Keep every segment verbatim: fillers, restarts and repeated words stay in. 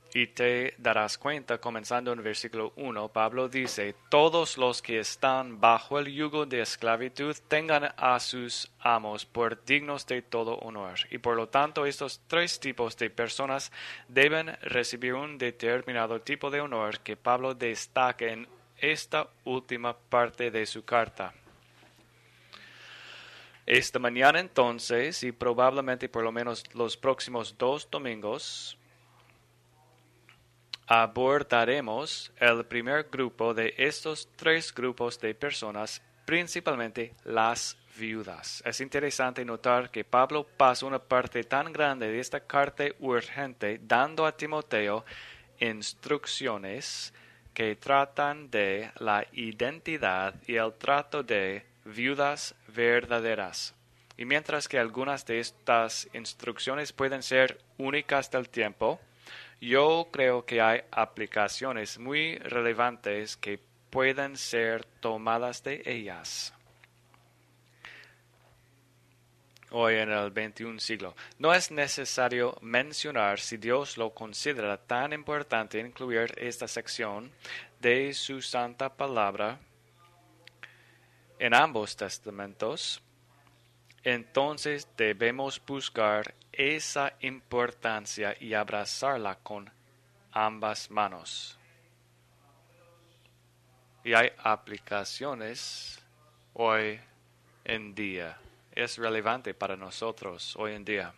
Y te darás cuenta, comenzando en versículo uno, Pablo dice, todos los que están bajo el yugo de esclavitud tengan a sus amos por dignos de todo honor. Y por lo tanto, estos tres tipos de personas deben recibir un determinado tipo de honor que Pablo destaca en esta última parte de su carta. Esta mañana entonces, y probablemente por lo menos los próximos dos domingos, abordaremos el primer grupo de estos tres grupos de personas, principalmente las viudas. Es interesante notar que Pablo pasa una parte tan grande de esta carta urgente dando a Timoteo instrucciones que tratan de la identidad y el trato de viudas verdaderas. Y mientras que algunas de estas instrucciones pueden ser únicas del tiempo, yo creo que hay aplicaciones muy relevantes que pueden ser tomadas de ellas hoy en el veintiún siglo. No es necesario mencionar si Dios lo considera tan importante incluir esta sección de su santa palabra en ambos testamentos. Entonces debemos buscar esa importancia y abrazarla con ambas manos. Y hay aplicaciones hoy en día. Es relevante para nosotros hoy en día.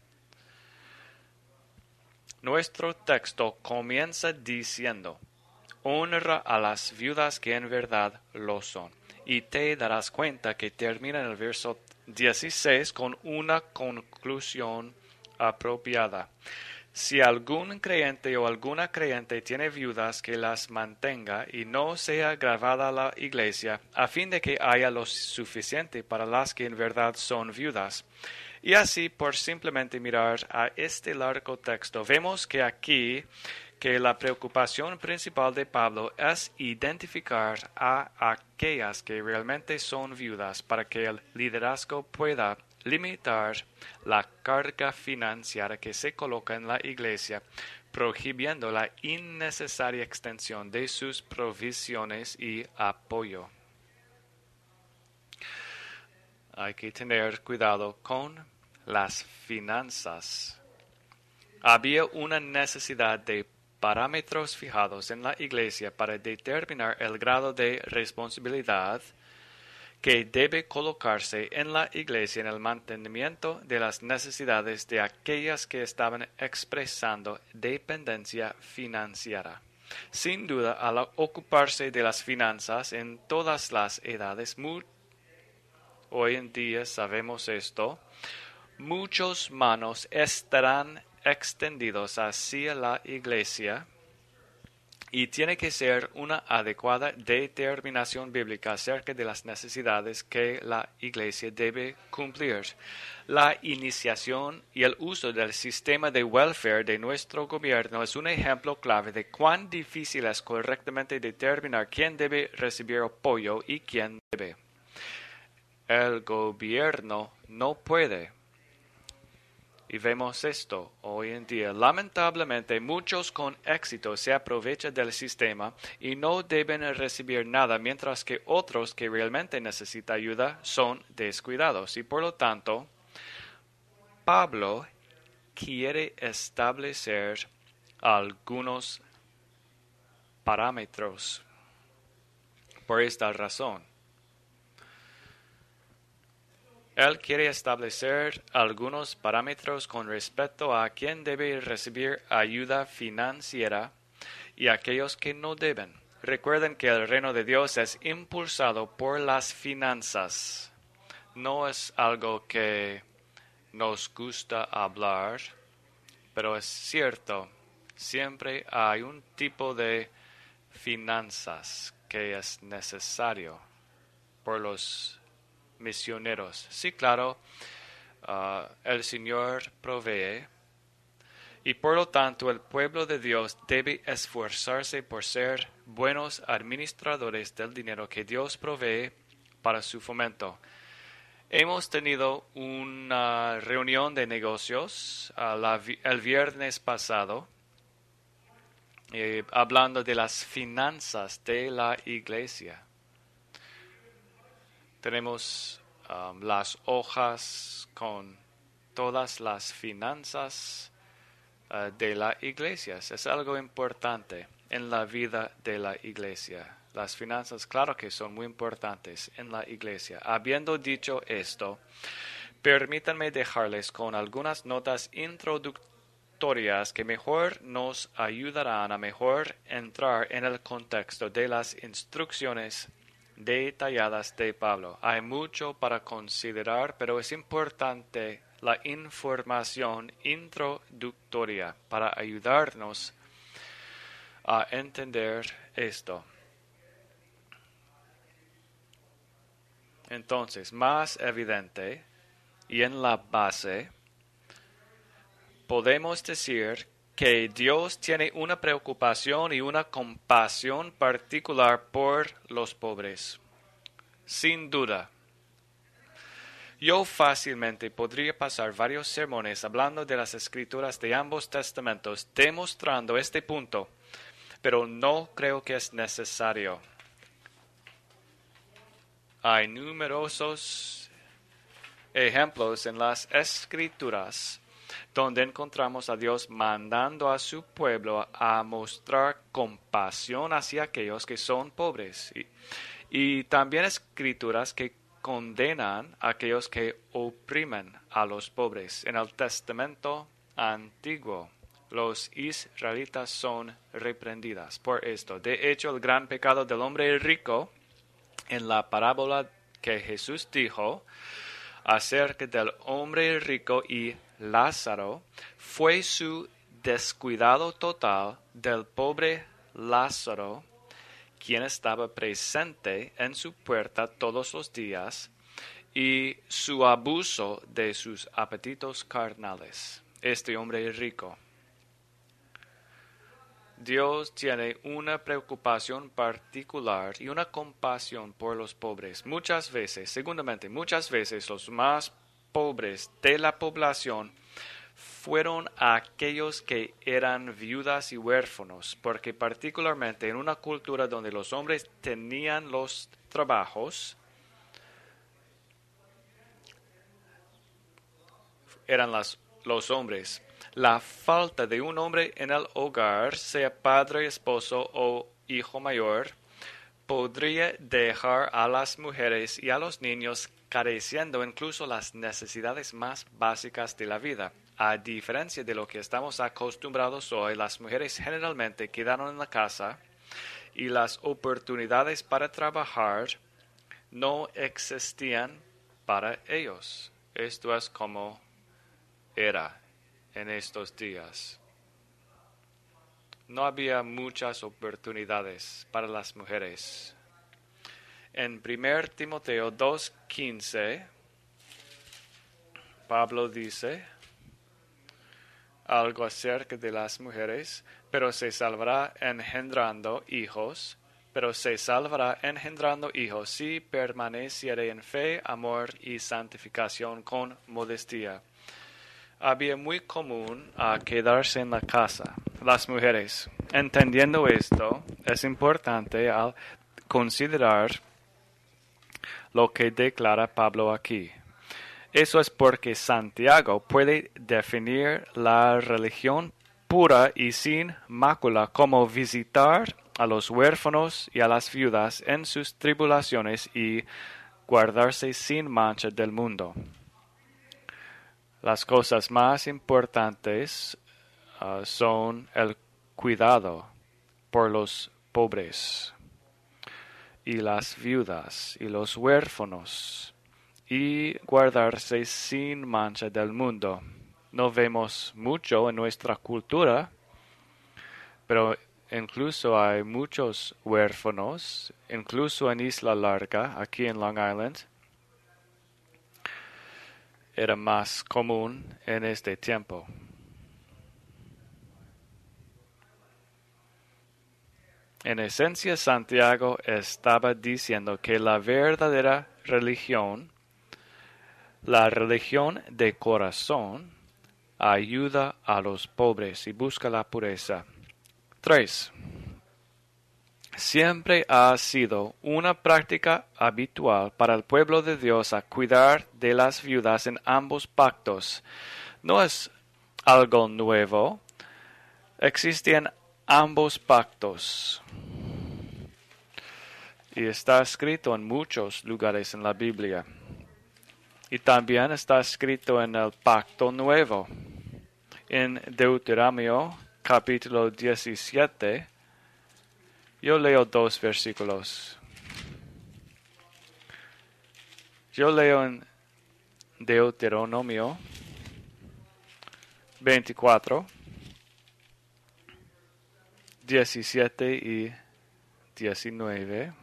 Nuestro texto comienza diciendo, honra a las viudas que en verdad lo son. Y te darás cuenta que termina en el verso dieciséis con una conclusión apropiada. Si algún creyente o alguna creyente tiene viudas, que las mantenga y no sea gravada a la iglesia, a fin de que haya lo suficiente para las que en verdad son viudas. Y así, por simplemente mirar a este largo texto, vemos que aquí que la preocupación principal de Pablo es identificar a aquellas que realmente son viudas para que el liderazgo pueda limitar la carga financiera que se coloca en la iglesia, prohibiendo la innecesaria extensión de sus provisiones y apoyo. Hay que tener cuidado con las finanzas. Había una necesidad de parámetros fijados en la iglesia para determinar el grado de responsabilidad que debe colocarse en la iglesia en el mantenimiento de las necesidades de aquellas que estaban expresando dependencia financiera. Sin duda, al ocuparse de las finanzas en todas las edades, muy, hoy en día sabemos esto, muchos manos estarán extendidos hacia la iglesia y tiene que ser una adecuada determinación bíblica acerca de las necesidades que la iglesia debe cumplir. La iniciación y el uso del sistema de welfare de nuestro gobierno es un ejemplo clave de cuán difícil es correctamente determinar quién debe recibir apoyo y quién debe. El gobierno no puede. Y vemos esto hoy en día. Lamentablemente, muchos con éxito se aprovechan del sistema y no deben recibir nada, mientras que otros que realmente necesitan ayuda son descuidados. Y por lo tanto, Pablo quiere establecer algunos parámetros por esta razón. Él quiere establecer algunos parámetros con respecto a quién debe recibir ayuda financiera y aquellos que no deben. Recuerden que el reino de Dios es impulsado por las finanzas. No es algo que nos gusta hablar, pero es cierto. Siempre hay un tipo de finanzas que es necesario por los misioneros. Sí, claro, uh, el Señor provee y por lo tanto el pueblo de Dios debe esforzarse por ser buenos administradores del dinero que Dios provee para su fomento. Hemos tenido una reunión de negocios uh, la, el viernes pasado eh, hablando de las finanzas de la iglesia. Tenemos um, las hojas con todas las finanzas uh, de la iglesia. Es algo importante en la vida de la iglesia. Las finanzas, claro que son muy importantes en la iglesia. Habiendo dicho esto, permítanme dejarles con algunas notas introductorias que mejor nos ayudarán a mejor entrar en el contexto de las instrucciones detalladas de Pablo. Hay mucho para considerar, pero es importante la información introductoria para ayudarnos a entender esto. Entonces, más evidente y en la base, podemos decir que Dios tiene una preocupación y una compasión particular por los pobres. Sin duda. Yo fácilmente podría pasar varios sermones hablando de las escrituras de ambos testamentos, demostrando este punto, pero no creo que es necesario. Hay numerosos ejemplos en las escrituras donde encontramos a Dios mandando a su pueblo a mostrar compasión hacia aquellos que son pobres. Y, y también escrituras que condenan a aquellos que oprimen a los pobres. En el Testamento Antiguo, los israelitas son reprendidas por esto. De hecho, el gran pecado del hombre rico, en la parábola que Jesús dijo acerca del hombre rico y Lázaro, fue su descuidado total del pobre Lázaro, quien estaba presente en su puerta todos los días, y su abuso de sus apetitos carnales. Este hombre rico. Dios tiene una preocupación particular y una compasión por los pobres. Muchas veces, segundamente, muchas veces los más pobres de la población fueron aquellos que eran viudas y huérfanos, porque particularmente en una cultura donde los hombres tenían los trabajos, eran las, los hombres. La falta de un hombre en el hogar, sea padre, esposo o hijo mayor, podría dejar a las mujeres y a los niños careciendo incluso las necesidades más básicas de la vida. A diferencia de lo que estamos acostumbrados hoy, las mujeres generalmente quedaron en la casa y las oportunidades para trabajar no existían para ellos. Esto es como era en estos días. No había muchas oportunidades para las mujeres. En primero Timoteo dos quince, Pablo dice algo acerca de las mujeres, pero se salvará engendrando hijos, pero se salvará engendrando hijos si permaneciere en fe, amor y santificación con modestia. Había muy común a quedarse en la casa. Las mujeres, entendiendo esto, es importante al considerar lo que declara Pablo aquí. Eso es porque Santiago puede definir la religión pura y sin mácula como visitar a los huérfanos y a las viudas en sus tribulaciones y guardarse sin mancha del mundo. Las cosas más importantes uh, son el cuidado por los pobres y las viudas y los huérfanos y guardarse sin mancha del mundo. No vemos mucho en nuestra cultura, pero incluso hay muchos huérfanos, incluso en Isla Larga, aquí en Long Island. Era más común en este tiempo. En esencia, Santiago estaba diciendo que la verdadera religión, la religión de corazón, ayuda a los pobres y busca la pureza. Tres. Siempre ha sido una práctica habitual para el pueblo de Dios a cuidar de las viudas en ambos pactos. No es algo nuevo. Existen ambos pactos. Y está escrito en muchos lugares en la Biblia. Y también está escrito en el Pacto Nuevo. En Deuteronomio capítulo diecisiete, yo leo dos versículos. Yo leo en Deuteronomio veinticuatro, diecisiete y diecinueve.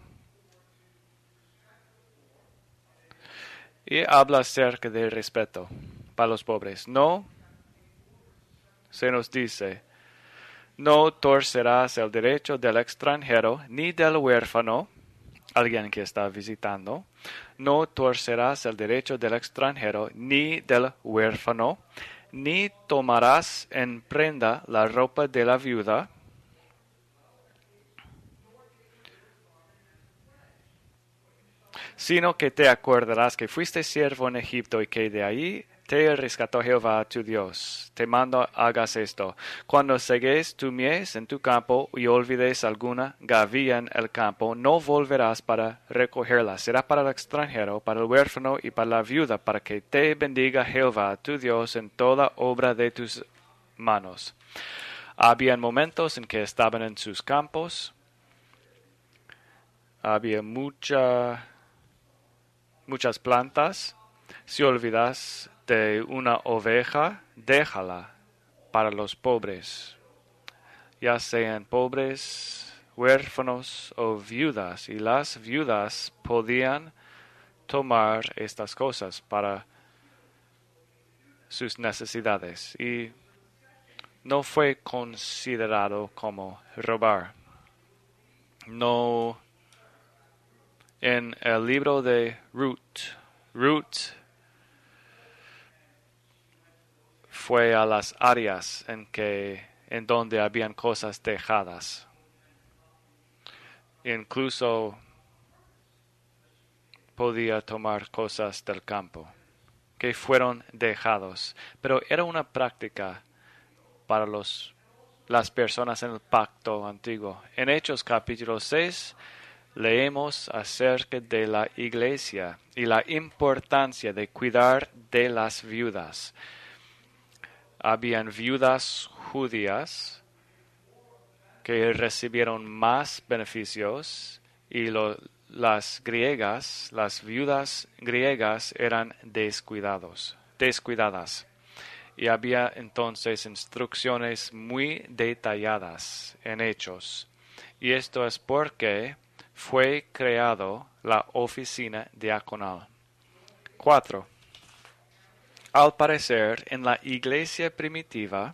Y habla acerca del respeto para los pobres. No, se nos dice, no torcerás el derecho del extranjero ni del huérfano, alguien que está visitando. No torcerás el derecho del extranjero ni del huérfano, ni tomarás en prenda la ropa de la viuda, sino que te acordarás que fuiste siervo en Egipto y que de allí te rescató Jehová tu Dios. Te mando hagas esto. Cuando segues tu mies en tu campo y olvides alguna gavilla en el campo, no volverás para recogerla. Será para el extranjero, para el huérfano y para la viuda, para que te bendiga Jehová tu Dios en toda obra de tus manos. Había momentos en que estaban en sus campos. Había mucha, muchas plantas. Si olvidas de una oveja, déjala para los pobres, ya sean pobres, huérfanos o viudas. Y las viudas podían tomar estas cosas para sus necesidades. Y no fue considerado como robar. No, en el libro de Ruth, Ruth fue a las áreas en que en donde habían cosas dejadas. Incluso podía tomar cosas del campo que fueron dejados, pero era una práctica para los las personas en el pacto antiguo. En Hechos capítulo seis leemos acerca de la iglesia y la importancia de cuidar de las viudas. Habían viudas judías que recibieron más beneficios y lo, las griegas, las viudas griegas eran descuidados, descuidadas. Y había entonces instrucciones muy detalladas en Hechos. Y esto es porque fue creado la oficina diaconal. Cuatro. Al parecer, en la iglesia primitiva,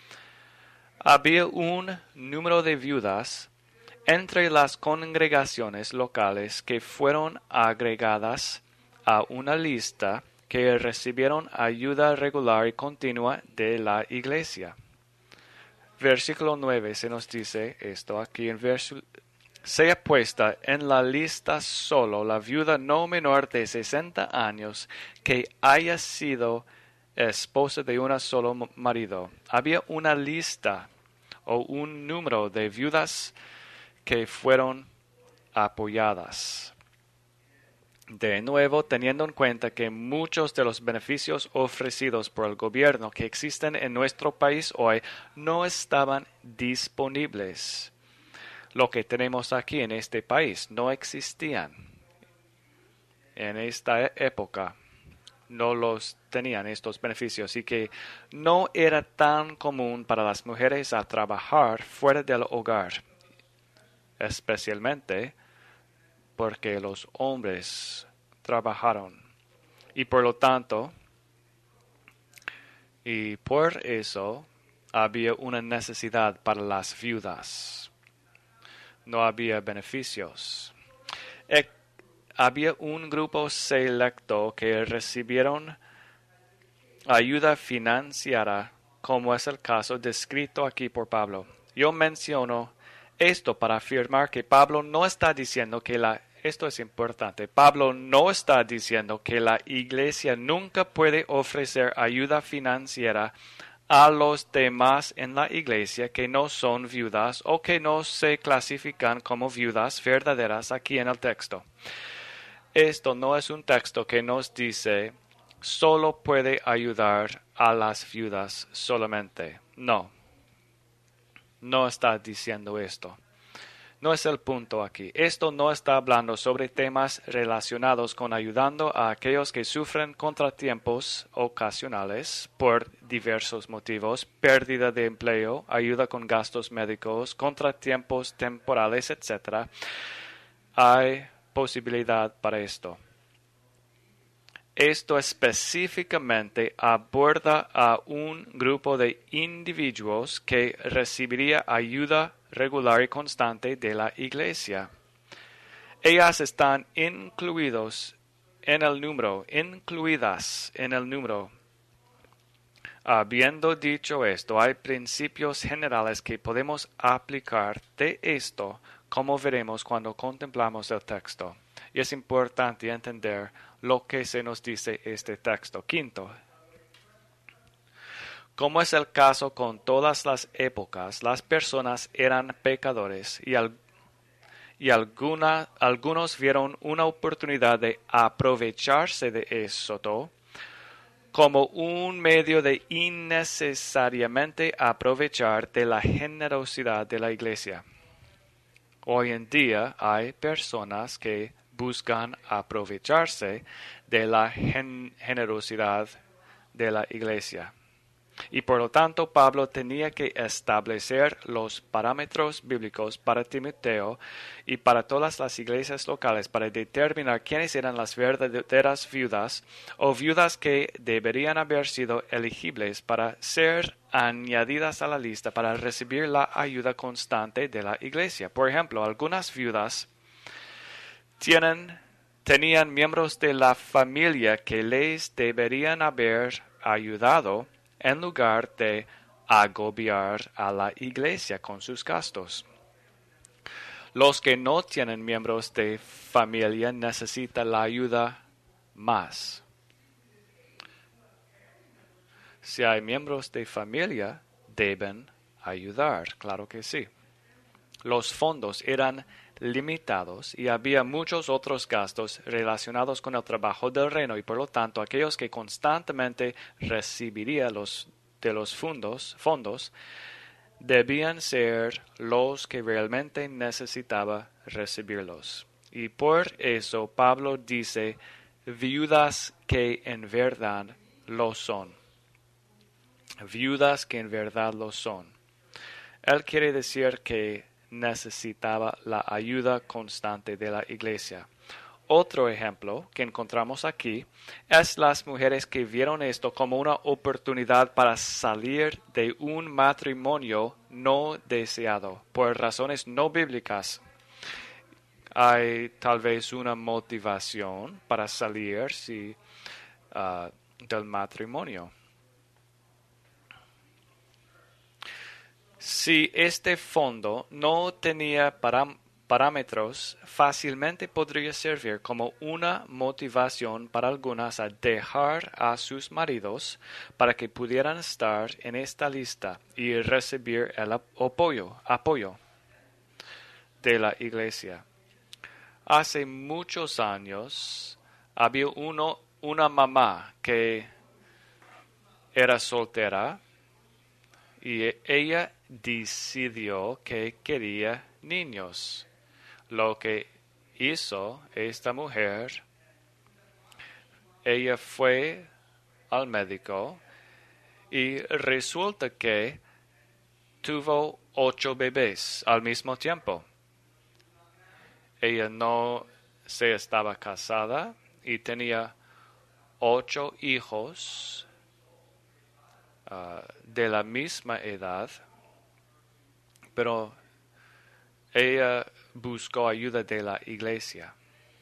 había un número de viudas entre las congregaciones locales que fueron agregadas a una lista que recibieron ayuda regular y continua de la iglesia. Versículo nueve se nos dice esto aquí en versículo. Sea puesta en la lista solo la viuda no menor de sesenta años que haya sido esposa de un solo marido. Había una lista o un número de viudas que fueron apoyadas. De nuevo, teniendo en cuenta que muchos de los beneficios ofrecidos por el gobierno que existen en nuestro país hoy no estaban disponibles. Lo que tenemos aquí en este país no existían. En esta época no los tenían estos beneficios y que no era tan común para las mujeres a trabajar fuera del hogar, especialmente porque los hombres trabajaron. Y por lo tanto, y por eso había una necesidad para las viudas. No había beneficios. E- había un grupo selecto que recibieron ayuda financiera, como es el caso descrito aquí por Pablo. Yo menciono esto para afirmar que Pablo no está diciendo que la Esto es importante. Pablo no está diciendo que la iglesia nunca puede ofrecer ayuda financiera a los demás en la iglesia que no son viudas o que no se clasifican como viudas verdaderas aquí en el texto. Esto no es un texto que nos dice solo puede ayudar a las viudas solamente. No, no está diciendo esto. No es el punto aquí. Esto no está hablando sobre temas relacionados con ayudando a aquellos que sufren contratiempos ocasionales por diversos motivos, pérdida de empleo, ayuda con gastos médicos, contratiempos temporales, etcétera. Hay posibilidad para esto. Esto específicamente aborda a un grupo de individuos que recibiría ayuda regular y constante de la iglesia. Ellas están incluidos en el número, incluidas en el número. Habiendo dicho esto, hay principios generales que podemos aplicar de esto, como veremos cuando contemplamos el texto. Y es importante entender lo que se nos dice este texto. Quinto, como es el caso con todas las épocas, las personas eran pecadores y, al, y alguna, algunos vieron una oportunidad de aprovecharse de esto como un medio de innecesariamente aprovechar de la generosidad de la iglesia. Hoy en día hay personas que buscan aprovecharse de la gen- generosidad de la iglesia. Y por lo tanto, Pablo tenía que establecer los parámetros bíblicos para Timoteo y para todas las iglesias locales para determinar quiénes eran las verdaderas viudas o viudas que deberían haber sido elegibles para ser añadidas a la lista para recibir la ayuda constante de la iglesia. Por ejemplo, algunas viudas tienen, tenían miembros de la familia que les deberían haber ayudado en lugar de agobiar a la iglesia con sus gastos. Los que no tienen miembros de familia necesitan la ayuda más. Si hay miembros de familia, deben ayudar, claro que sí. Los fondos eran limitados y había muchos otros gastos relacionados con el trabajo del reino y por lo tanto aquellos que constantemente recibirían los de los fondos, fondos debían ser los que realmente necesitaba recibirlos. Y por eso Pablo dice viudas que en verdad lo son. Viudas que en verdad lo son. Él quiere decir que necesitaba la ayuda constante de la iglesia. Otro ejemplo que encontramos aquí es las mujeres que vieron esto como una oportunidad para salir de un matrimonio no deseado por razones no bíblicas. Hay tal vez una motivación para salir sí, uh, del matrimonio. Si este fondo no tenía parám- parámetros, fácilmente podría servir como una motivación para algunas a dejar a sus maridos para que pudieran estar en esta lista y recibir el apoyo, apoyo de la iglesia. Hace muchos años había uno, una mamá que era soltera y ella decidió que quería niños. Lo que hizo esta mujer, ella fue al médico y resulta que tuvo ocho bebés al mismo tiempo. Ella no se estaba casada y tenía ocho hijos uh, de la misma edad, pero ella buscó ayuda de la iglesia.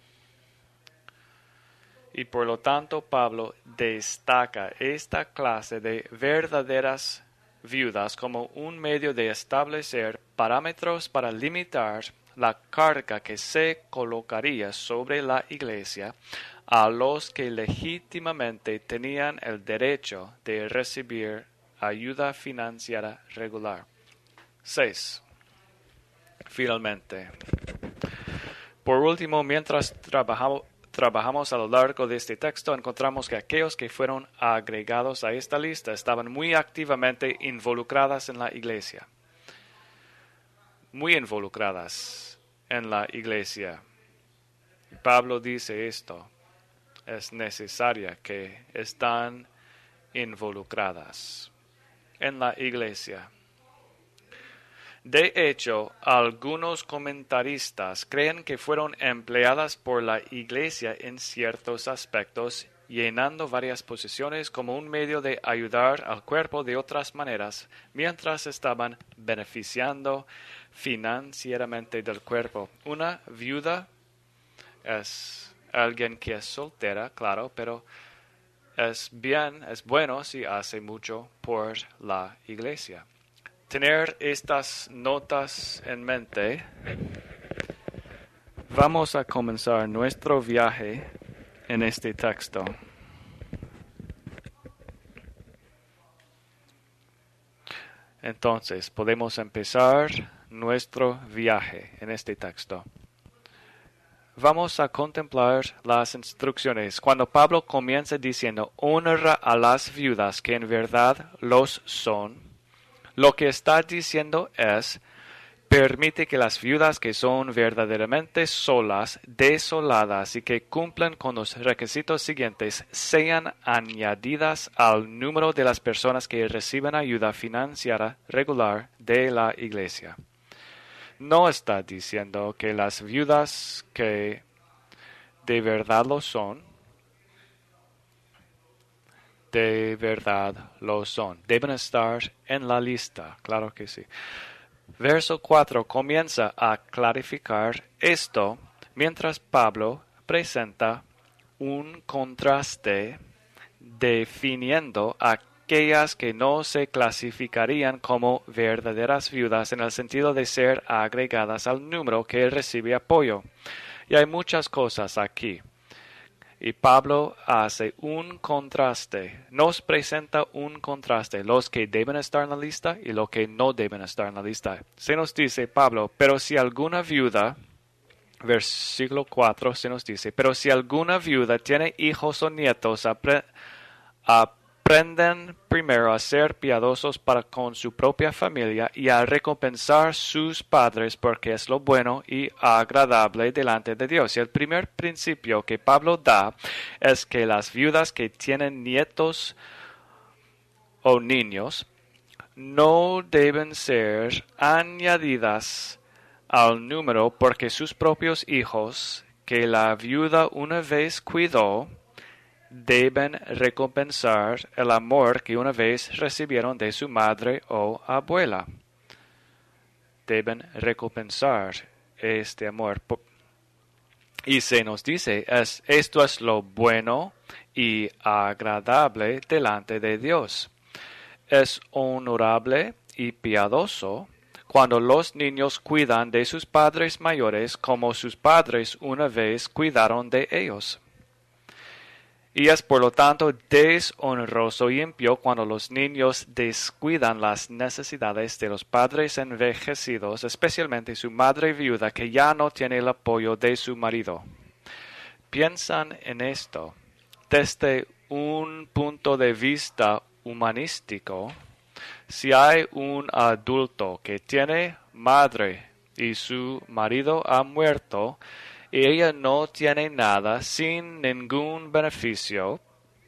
Y por lo tanto Pablo destaca esta clase de verdaderas viudas como un medio de establecer parámetros para limitar la carga que se colocaría sobre la Iglesia a los que legítimamente tenían el derecho de recibir ayuda financiera regular. seis. Finalmente, por último, mientras trabajamos, trabajamos a lo largo de este texto, encontramos que aquellos que fueron agregados a esta lista estaban muy activamente involucradas en la Iglesia. Muy involucradas en la Iglesia. Pablo dice esto. Es necesaria que están involucradas en la Iglesia. De hecho, algunos comentaristas creen que fueron empleadas por la Iglesia en ciertos aspectos, llenando varias posiciones como un medio de ayudar al cuerpo de otras maneras, mientras estaban beneficiando financieramente del cuerpo. Una viuda es alguien que es soltera, claro, pero es bien, es bueno si hace mucho por la Iglesia. Tener estas notas en mente, vamos a comenzar nuestro viaje en este texto. Entonces, podemos empezar nuestro viaje en este texto. Vamos a contemplar las instrucciones. Cuando Pablo comienza diciendo, honra a las viudas que en verdad los son, lo que está diciendo es, permite que las viudas que son verdaderamente solas, desoladas y que cumplen con los requisitos siguientes, sean añadidas al número de las personas que reciben ayuda financiera regular de la Iglesia. No está diciendo que las viudas que de verdad lo son, de verdad lo son. Deben estar en la lista, claro que sí. Verso cuatro comienza a clarificar esto mientras Pablo presenta un contraste definiendo aquellas que no se clasificarían como verdaderas viudas en el sentido de ser agregadas al número que recibe apoyo. Y hay muchas cosas aquí. Y Pablo hace un contraste, nos presenta un contraste, los que deben estar en la lista y los que no deben estar en la lista. Se nos dice Pablo, pero si alguna viuda, versículo cuatro se nos dice, pero si alguna viuda tiene hijos o nietos, apre, aprenden primero a ser piadosos para con su propia familia y a recompensar sus padres porque es lo bueno y agradable delante de Dios. Y el primer principio que Pablo da es que las viudas que tienen nietos o niños no deben ser añadidas al número porque sus propios hijos que la viuda una vez cuidó deben recompensar el amor que una vez recibieron de su madre o abuela. Deben recompensar este amor. Y se nos dice, es, esto es lo bueno y agradable delante de Dios. Es honorable y piadoso cuando los niños cuidan de sus padres mayores como sus padres una vez cuidaron de ellos. Y es por lo tanto deshonroso y impío cuando los niños descuidan las necesidades de los padres envejecidos, especialmente su madre viuda que ya no tiene el apoyo de su marido. Piensan en esto desde un punto de vista humanístico. Si hay un adulto que tiene madre y su marido ha muerto, y ella no tiene nada, sin ningún beneficio,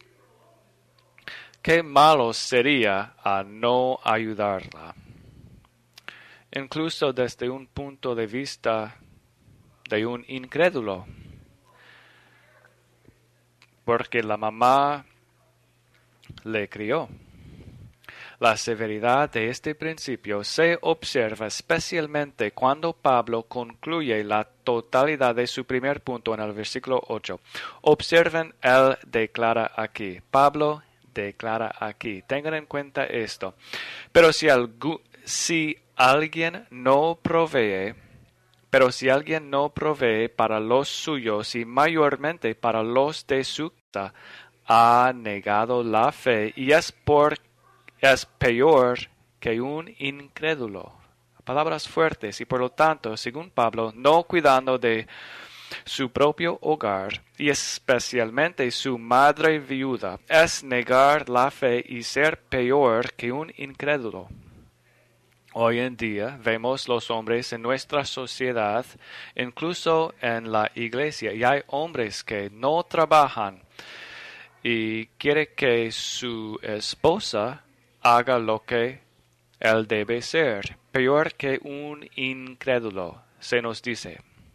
qué malo sería a no ayudarla. Incluso desde un punto de vista de un incrédulo, porque la mamá le crió. La severidad de este principio se observa especialmente cuando Pablo concluye la totalidad de su primer punto en el versículo ocho. Observen, él declara aquí, Pablo declara aquí. Tengan en cuenta esto. Pero si, algu- si alguien no provee, pero si alguien no provee para los suyos y mayormente para los de su casa, ha negado la fe y es, por, es peor que un incrédulo. Palabras fuertes y por lo tanto, según Pablo, no cuidando de su propio hogar y especialmente su madre viuda, es negar la fe y ser peor que un incrédulo. Hoy en día vemos los hombres en nuestra sociedad, incluso en la iglesia, y hay hombres que no trabajan y quiere que su esposa haga lo que él debe ser, peor que un incrédulo, se nos dice.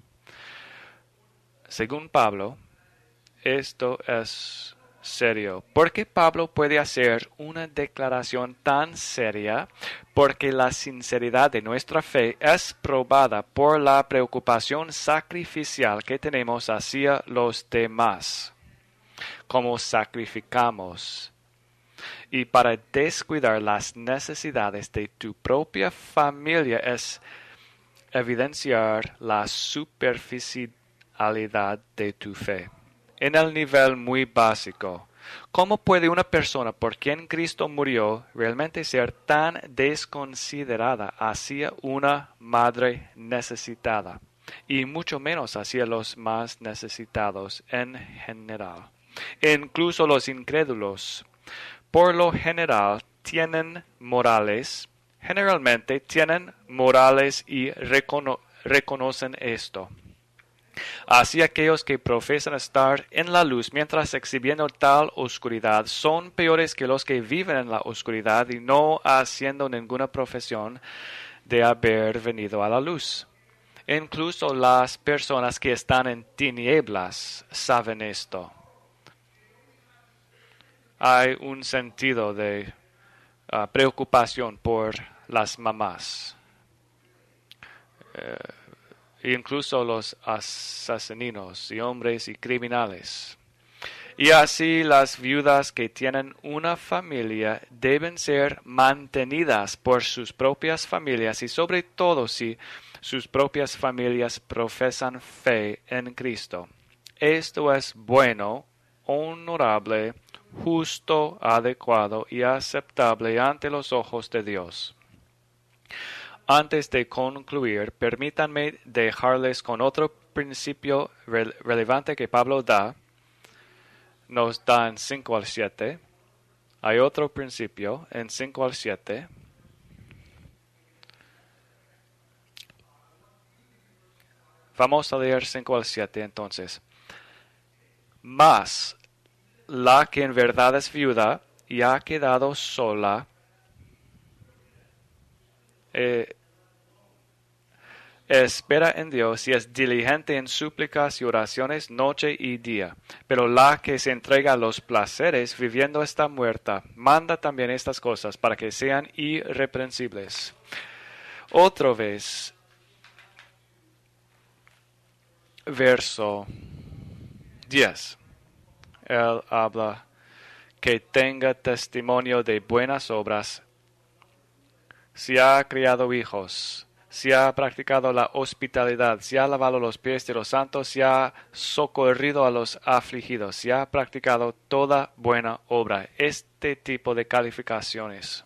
Según Pablo, esto es serio. ¿Por qué Pablo puede hacer una declaración tan seria? Porque la sinceridad de nuestra fe es probada por la preocupación sacrificial que tenemos hacia los demás, como sacrificamos. Y para descuidar las necesidades de tu propia familia es evidenciar la superficialidad de tu fe. En el nivel muy básico, ¿cómo puede una persona por quien Cristo murió realmente ser tan desconsiderada hacia una madre necesitada? Y mucho menos hacia los más necesitados en general. Incluso los incrédulos, por lo general, tienen morales, generalmente tienen morales y recono- reconocen esto. Así aquellos que profesan estar en la luz mientras exhibiendo tal oscuridad son peores que los que viven en la oscuridad y no haciendo ninguna profesión de haber venido a la luz. Incluso las personas que están en tinieblas saben esto. Hay un sentido de uh, preocupación por las mamás. Uh, incluso los asesinos y hombres y criminales. Y así las viudas que tienen una familia deben ser mantenidas por sus propias familias y sobre todo si sus propias familias profesan fe en Cristo. Esto es bueno, honorable, justo, adecuado y aceptable ante los ojos de Dios. Antes de concluir, permítanme dejarles con otro principio re- relevante que Pablo da. Nos da en cinco al siete. Hay otro principio en cinco al siete. Vamos a leer cinco al siete entonces. Mas la que en verdad es viuda y ha quedado sola, eh, espera en Dios y es diligente en súplicas y oraciones noche y día. Pero la que se entrega a los placeres viviendo está muerta. Manda también estas cosas para que sean irreprensibles. Otra vez, verso diez. Él habla que tenga testimonio de buenas obras, si ha criado hijos, si ha practicado la hospitalidad, si ha lavado los pies de los santos, si ha socorrido a los afligidos, si ha practicado toda buena obra. Este tipo de calificaciones.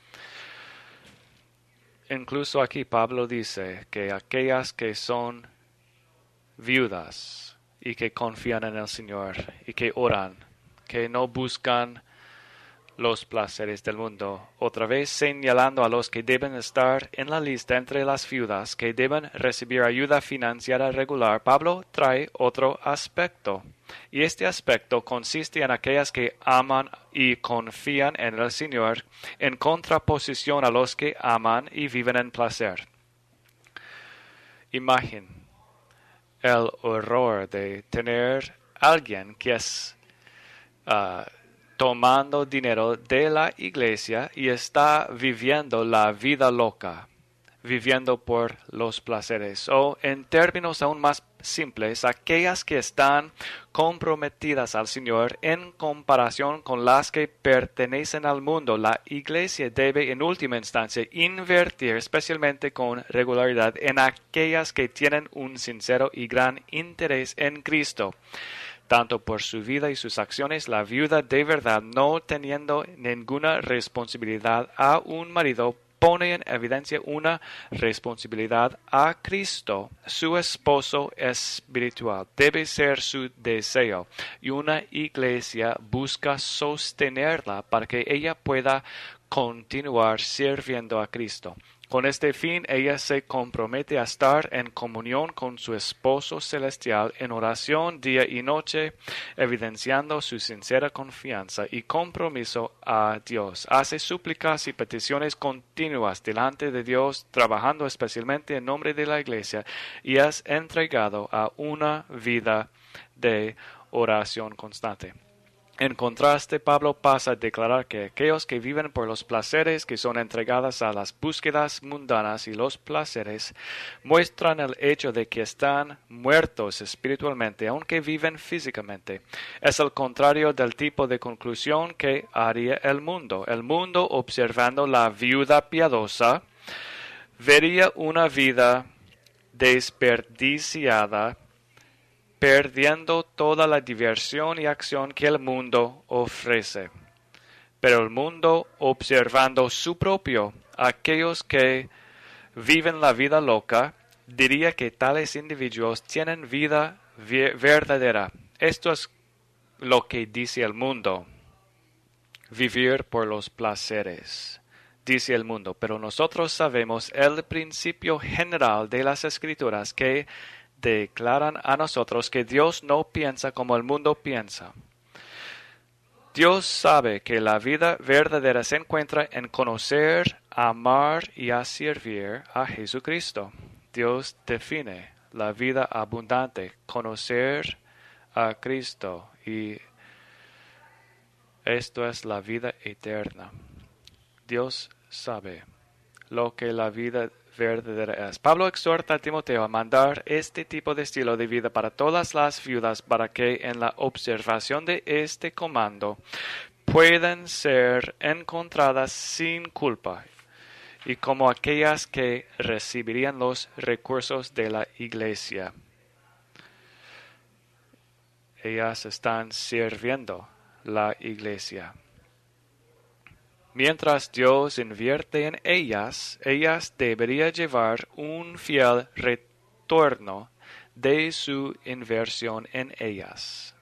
Incluso aquí Pablo dice que aquellas que son viudas y que confían en el Señor y que oran, que no buscan los placeres del mundo, otra vez señalando a los que deben estar en la lista entre las viudas que deben recibir ayuda financiera regular, Pablo trae otro aspecto. Y este aspecto consiste en aquellas que aman y confían en el Señor, en contraposición a los que aman y viven en placer. Imaginen el horror de tener alguien que es uh, tomando dinero de la iglesia y está viviendo la vida loca, viviendo por los placeres. O en términos aún más simples, aquellas que están comprometidas al Señor en comparación con las que pertenecen al mundo. La Iglesia debe en última instancia invertir especialmente con regularidad en aquellas que tienen un sincero y gran interés en Cristo. Tanto por su vida y sus acciones, la viuda de verdad, no teniendo ninguna responsabilidad a un marido, pone en evidencia una responsabilidad a Cristo, su esposo espiritual. Debe ser su deseo, y una iglesia busca sostenerla para que ella pueda continuar sirviendo a Cristo. Con este fin, ella se compromete a estar en comunión con su esposo celestial en oración día y noche, evidenciando su sincera confianza y compromiso a Dios. Hace súplicas y peticiones continuas delante de Dios, trabajando especialmente en nombre de la Iglesia, y es entregado a una vida de oración constante. En contraste, Pablo pasa a declarar que aquellos que viven por los placeres, que son entregados a las búsquedas mundanas y los placeres, muestran el hecho de que están muertos espiritualmente, aunque viven físicamente. Es el contrario del tipo de conclusión que haría el mundo. El mundo, observando la viuda piadosa, vería una vida desperdiciada, perdiendo toda la diversión y acción que el mundo ofrece. Pero el mundo, observando su propio, aquellos que viven la vida loca, diría que tales individuos tienen vida verdadera. Esto es lo que dice el mundo: vivir por los placeres. Dice el mundo, pero nosotros sabemos el principio general de las Escrituras, que declaran a nosotros que Dios no piensa como el mundo piensa. Dios sabe que la vida verdadera se encuentra en conocer, amar y a servir a Jesucristo. Dios define la vida abundante, conocer a Cristo, y esto es la vida eterna. Dios sabe lo que la vida verdadera es. Pablo exhorta a Timoteo a mandar este tipo de estilo de vida para todas las viudas, para que en la observación de este comando puedan ser encontradas sin culpa y como aquellas que recibirían los recursos de la iglesia. Ellas están sirviendo la iglesia. Mientras Dios invierte en ellas, ellas deberían llevar un fiel retorno de su inversión en ellas.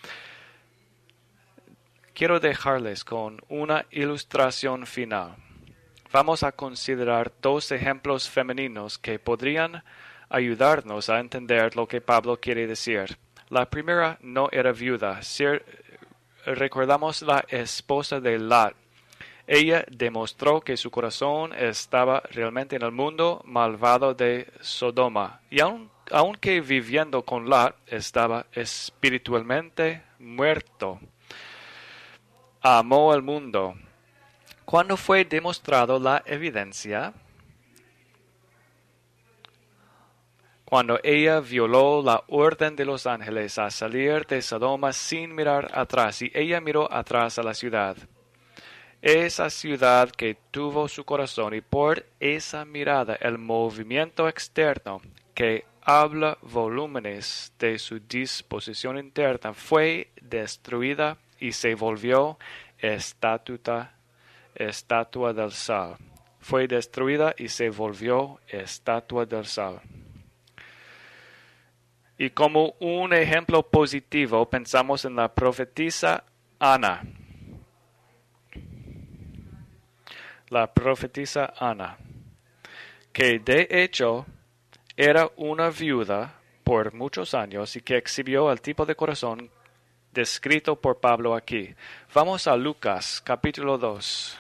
Quiero dejarles con una ilustración final. Vamos a considerar dos ejemplos femeninos que podrían ayudarnos a entender lo que Pablo quiere decir. La primera no era viuda. Si recordamos la esposa de Lot. Ella demostró que su corazón estaba realmente en el mundo malvado de Sodoma, y aun, aunque viviendo con Lot, estaba espiritualmente muerto. Amó el mundo. ¿Cuándo fue demostrado la evidencia? Cuando ella violó la orden de los ángeles a salir de Sodoma sin mirar atrás, y ella miró atrás a la ciudad. Esa ciudad que tuvo su corazón, y por esa mirada, el movimiento externo que habla volúmenes de su disposición interna, fue destruida y se volvió estatua, estatua del sal. Fue destruida y se volvió estatua del sal. Y como un ejemplo positivo, pensamos en la profetisa Ana. La profetisa Ana, que de hecho era una viuda por muchos años y que exhibió el tipo de corazón descrito por Pablo aquí. Vamos a Lucas capítulo dos.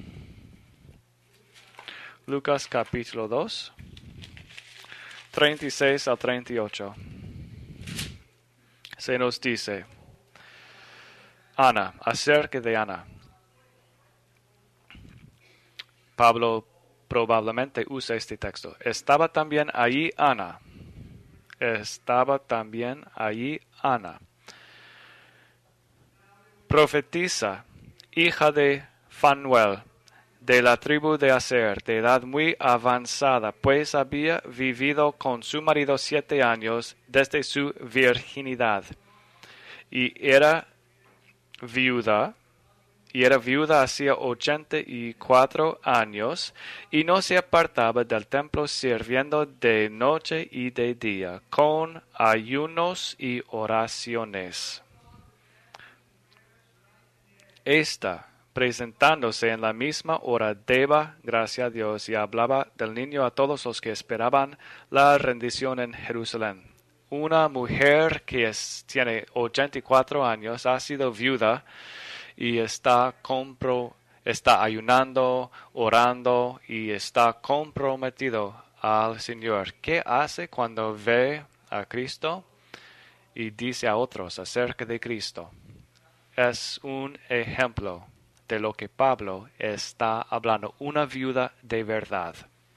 Lucas capítulo dos, treinta y seis al treinta y ocho. Se nos dice, Ana, acerca de Ana. Pablo probablemente usa este texto. Estaba también allí Ana, estaba también allí Ana, profetisa, hija de Fanuel, de la tribu de Aser, de edad muy avanzada, pues había vivido con su marido siete años desde su virginidad, y era viuda, y era viuda hacía ochenta y cuatro años, y no se apartaba del templo sirviendo de noche y de día, con ayunos y oraciones. Esta, presentándose en la misma hora, daba gracias a Dios y hablaba del niño a todos los que esperaban la rendición en Jerusalén. Una mujer que es, tiene ochenta y cuatro años, ha sido viuda y está, compro, está ayunando, orando y está comprometido al Señor. ¿Qué hace cuando ve a Cristo y dice a otros acerca de Cristo? Es un ejemplo de lo que Pablo está hablando, una viuda de verdad.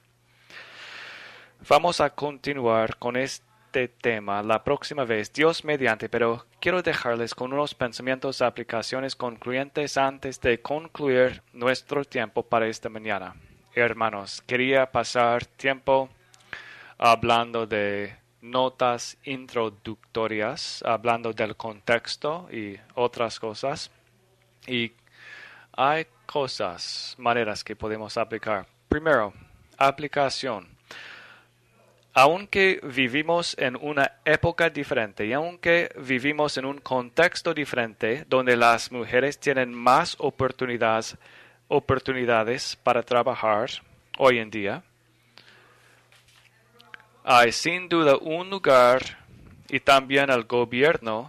Vamos a continuar con este tema la próxima vez, Dios mediante, pero quiero dejarles con unos pensamientos, aplicaciones concluyentes antes de concluir nuestro tiempo para esta mañana. Hermanos, quería pasar tiempo hablando de notas introductorias, hablando del contexto y otras cosas. Y hay cosas, maneras que podemos aplicar. Primero, aplicación. Aunque vivimos en una época diferente y aunque vivimos en un contexto diferente donde las mujeres tienen más oportunidades, oportunidades para trabajar hoy en día, hay sin duda un lugar y también el gobierno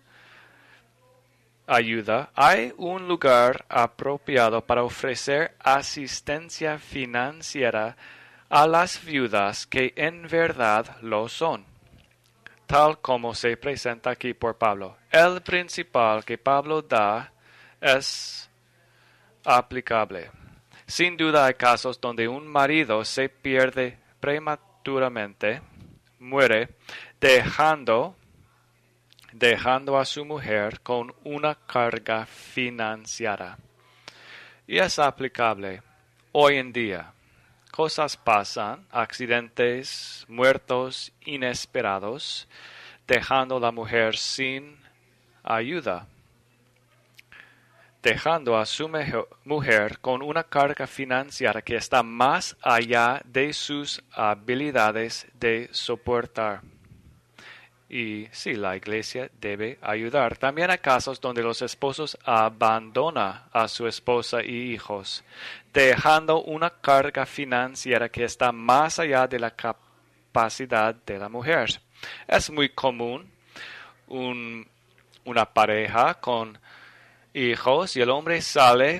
ayuda. Hay un lugar apropiado para ofrecer asistencia financiera a las viudas que en verdad lo son, tal como se presenta aquí por Pablo. El principal que Pablo da es aplicable. Sin duda hay casos donde un marido se pierde prematuramente, muere, dejando, dejando a su mujer con una carga financiera. Y es aplicable hoy en día. Cosas pasan, accidentes, muertos inesperados, dejando a la mujer sin ayuda, dejando a su mujer con una carga financiera que está más allá de sus habilidades de soportar. Y sí, la iglesia debe ayudar. También hay casos donde los esposos abandonan a su esposa y hijos, dejando una carga financiera que está más allá de la capacidad de la mujer. Es muy común un, una pareja con hijos y el hombre sale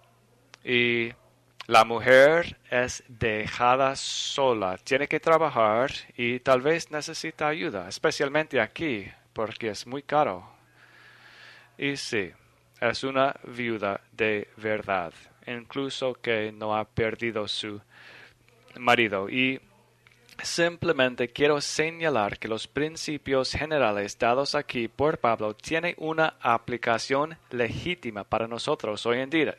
y la mujer es dejada sola, tiene que trabajar y tal vez necesita ayuda, especialmente aquí, porque es muy caro. Y sí, es una viuda de verdad, incluso que no ha perdido su marido. Y simplemente quiero señalar que los principios generales dados aquí por Pablo tienen una aplicación legítima para nosotros hoy en día.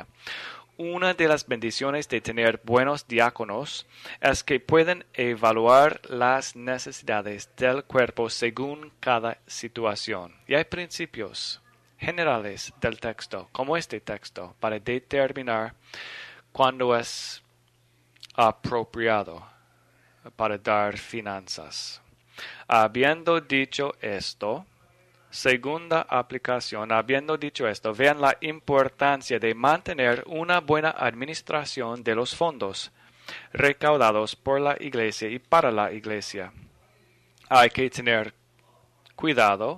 Una de las bendiciones de tener buenos diáconos es que pueden evaluar las necesidades del cuerpo según cada situación. Y hay principios generales del texto, como este texto, para determinar cuándo es apropiado para dar finanzas. Habiendo dicho esto, segunda aplicación, habiendo dicho esto, vean la importancia de mantener una buena administración de los fondos recaudados por la iglesia y para la iglesia. Hay que tener cuidado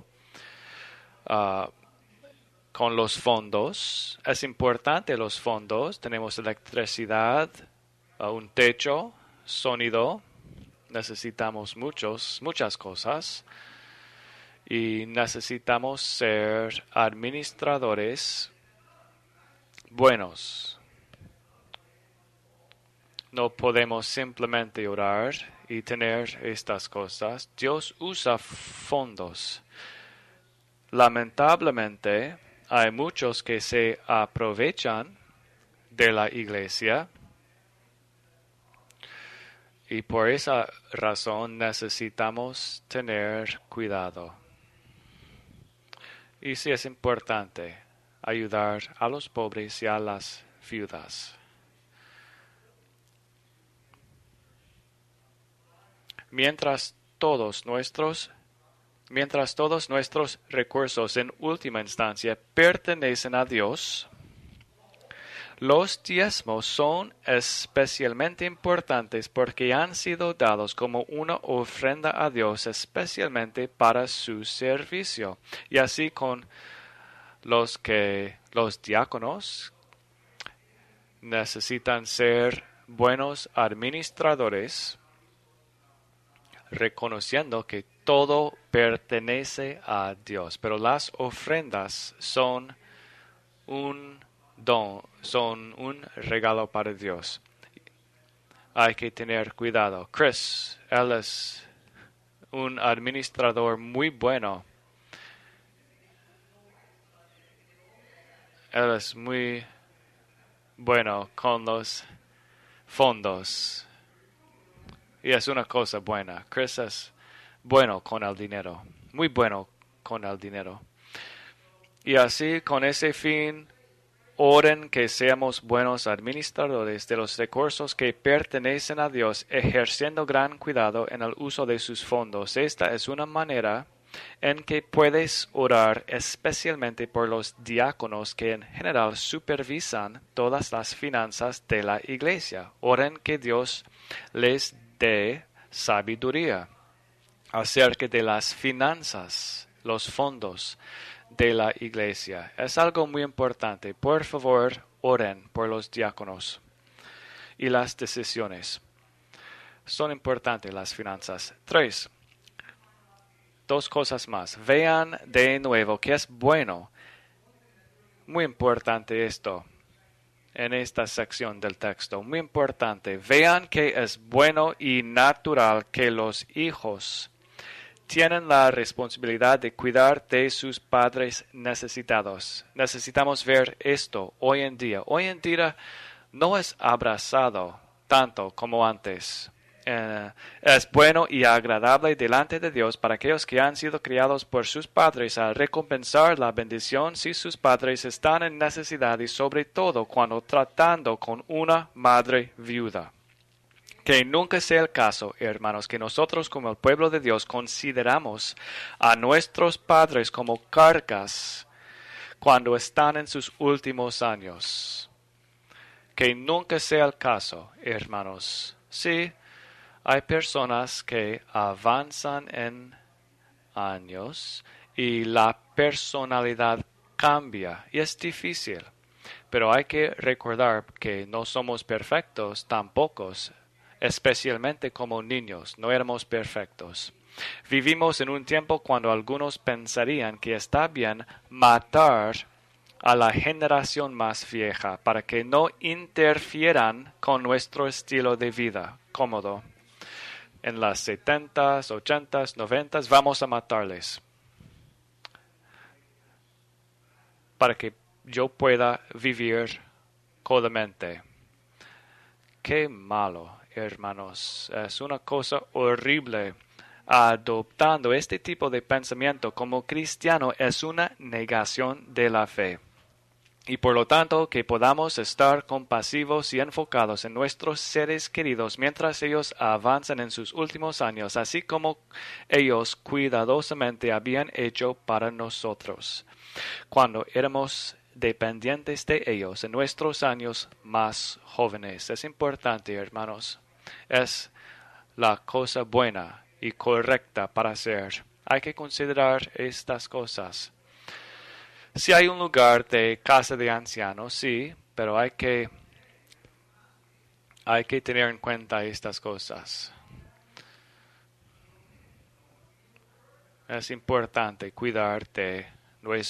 uh, con los fondos. Es importante los fondos. Tenemos electricidad, uh, un techo, sonido. Necesitamos muchos, muchas cosas. Y necesitamos ser administradores buenos. No podemos simplemente orar y tener estas cosas, Dios usa fondos. Lamentablemente, hay muchos que se aprovechan de la iglesia y por esa razón necesitamos tener cuidado. Y sí es importante ayudar a los pobres y a las viudas. Mientras todos nuestros Mientras todos nuestros recursos en última instancia pertenecen a Dios, los diezmos son especialmente importantes porque han sido dados como una ofrenda a Dios especialmente para su servicio. Y así con los que los diáconos necesitan ser buenos administradores, reconociendo que todo pertenece a Dios, pero las ofrendas son un don, son un regalo para Dios. Hay que tener cuidado. Chris, él es un administrador muy bueno. Él es muy bueno con los fondos. Y es una cosa buena. Chris es bueno con el dinero, muy bueno con el dinero. Y así, con ese fin, oren que seamos buenos administradores de los recursos que pertenecen a Dios, ejerciendo gran cuidado en el uso de sus fondos. Esta es una manera en que puedes orar especialmente por los diáconos que en general supervisan todas las finanzas de la iglesia. Oren que Dios les dé sabiduría acerca de las finanzas, los fondos de la iglesia. Es algo muy importante. Por favor, oren por los diáconos. Y las decisiones. Son importantes las finanzas. Tres. Dos cosas más. Vean de nuevo que es bueno. Muy importante esto en esta sección del texto. Muy importante. Vean que es bueno y natural que los hijos tienen la responsabilidad de cuidar de sus padres necesitados. Necesitamos ver esto hoy en día. Hoy en día no es abrazado tanto como antes. Eh, es bueno y agradable delante de Dios para aquellos que han sido criados por sus padres a recompensar la bendición si sus padres están en necesidad y sobre todo cuando tratando con una madre viuda. Que nunca sea el caso, hermanos, que nosotros como el pueblo de Dios consideramos a nuestros padres como cargas cuando están en sus últimos años. Que nunca sea el caso, hermanos. Sí, hay personas que avanzan en años y la personalidad cambia y es difícil. Pero hay que recordar que no somos perfectos tampoco. Especialmente como niños, no éramos perfectos. Vivimos en un tiempo cuando algunos pensarían que está bien matar a la generación más vieja para que no interfieran con nuestro estilo de vida cómodo. En las setentas, ochentas, noventas vamos a matarles para que yo pueda vivir cómodamente. Qué malo, hermanos. Es una cosa horrible. Adoptando este tipo de pensamiento como cristiano es una negación de la fe. Y por lo tanto, que podamos estar compasivos y enfocados en nuestros seres queridos mientras ellos avanzan en sus últimos años, así como ellos cuidadosamente habían hecho para nosotros, cuando éramos dependientes de ellos en nuestros años más jóvenes. Es importante, hermanos. Es la cosa buena y correcta para hacer. Hay que considerar estas cosas. Si hay un lugar de casa de ancianos, sí, pero hay que, hay que tener en cuenta estas cosas. Es importante cuidar de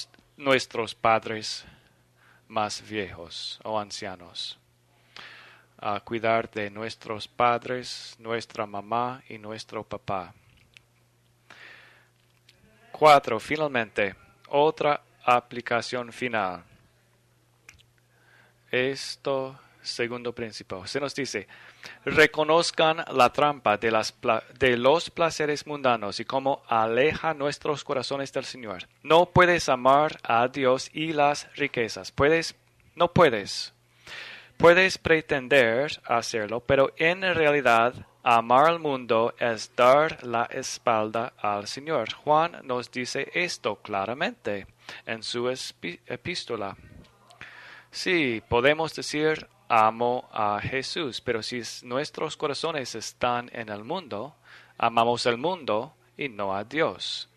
nuestros padres más viejos o ancianos. a cuidar de nuestros padres, nuestra mamá y nuestro papá. Cuatro, finalmente, otra aplicación final. Esto, segundo principio, se nos dice, reconozcan la trampa de, las pla- de los placeres mundanos y cómo aleja nuestros corazones del Señor. No puedes amar a Dios y las riquezas. Puedes, no puedes. Puedes pretender hacerlo, pero en realidad amar al mundo es dar la espalda al Señor. Juan nos dice esto claramente en su espi- epístola. Sí, podemos decir amo a Jesús, pero si nuestros corazones están en el mundo, amamos el mundo y no a Dios.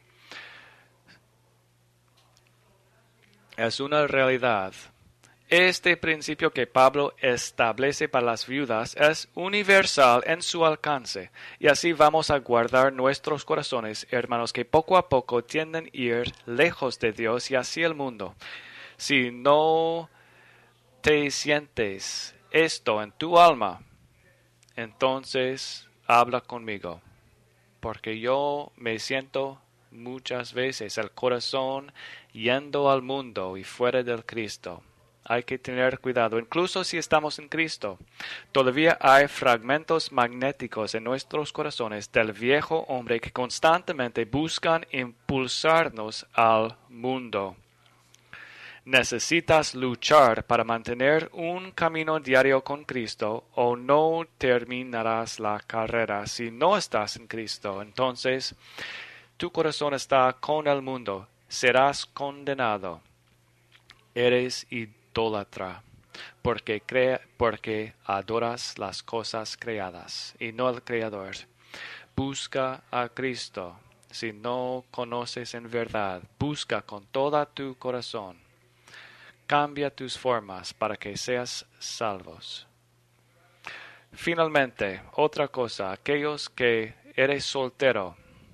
Es una realidad. Este principio que Pablo establece para las viudas es universal en su alcance, y así vamos a guardar nuestros corazones, hermanos, que poco a poco tienden a ir lejos de Dios y hacia el mundo. Si no te sientes esto en tu alma, entonces habla conmigo, porque yo me siento muchas veces el corazón yendo al mundo y fuera del Cristo. Hay que tener cuidado, incluso si estamos en Cristo. Todavía hay fragmentos magnéticos en nuestros corazones del viejo hombre que constantemente buscan impulsarnos al mundo. Necesitas luchar para mantener un camino diario con Cristo o no terminarás la carrera. Si no estás en Cristo, entonces tu corazón está con el mundo. Serás condenado. Eres idólatra porque, crea, porque adoras las cosas creadas y no al Creador. Busca a Cristo. Si no conoces en verdad, busca con todo tu corazón. Cambia tus formas para que seas salvos. Finalmente, otra cosa, aquellos que eres soltero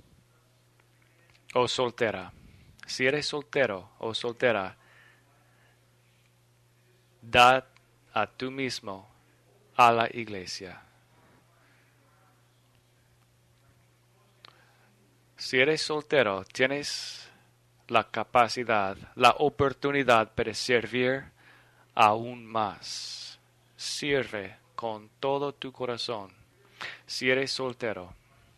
o soltera. Si eres soltero o soltera, da a tú mismo a la iglesia. Si eres soltero, tienes la capacidad, la oportunidad para servir aún más. Sirve con todo tu corazón. Si eres soltero,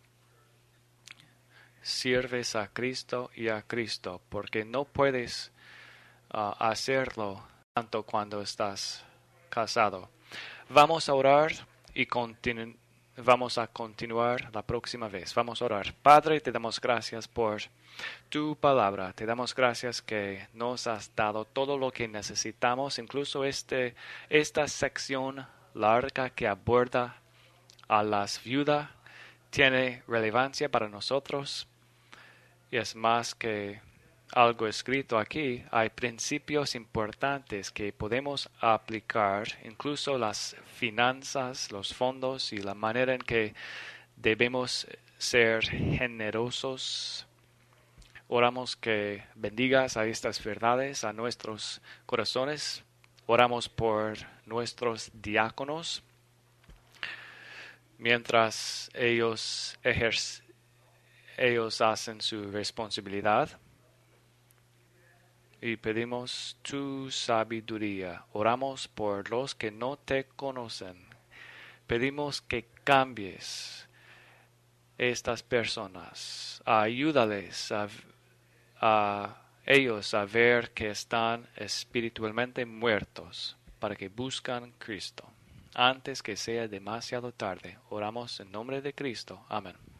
sirves a Cristo y a Cristo, porque no puedes uh, hacerlo tanto cuando estás casado. Vamos a orar y continu- vamos a continuar la próxima vez. Vamos a orar. Padre, te damos gracias por tu palabra. Te damos gracias que nos has dado todo lo que necesitamos, incluso este, esta sección larga que aborda a las viudas tiene relevancia para nosotros y es más que algo escrito aquí. Hay principios importantes que podemos aplicar, incluso las finanzas, los fondos y la manera en que debemos ser generosos. Oramos que bendigas a estas verdades a nuestros corazones. Oramos por nuestros diáconos mientras ellos ejercen, ellos hacen su responsabilidad. Y pedimos tu sabiduría. Oramos por los que no te conocen. Pedimos que cambies estas personas. Ayúdales a a ellos a ver que están espiritualmente muertos para que buscan Cristo. Antes que sea demasiado tarde, oramos en nombre de Cristo. Amén.